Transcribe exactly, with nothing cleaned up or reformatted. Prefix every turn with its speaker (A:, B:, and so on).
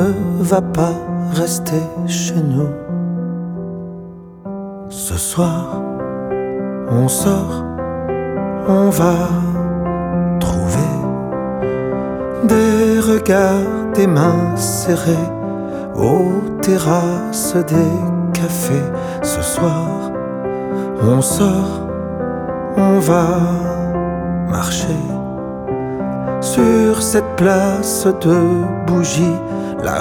A: ne va pas rester chez nous. Ce soir, on sort, on va trouver des regards, des mains serrées aux terrasses des cafés. Ce soir, on sort, on va marcher sur cette place de bougies. La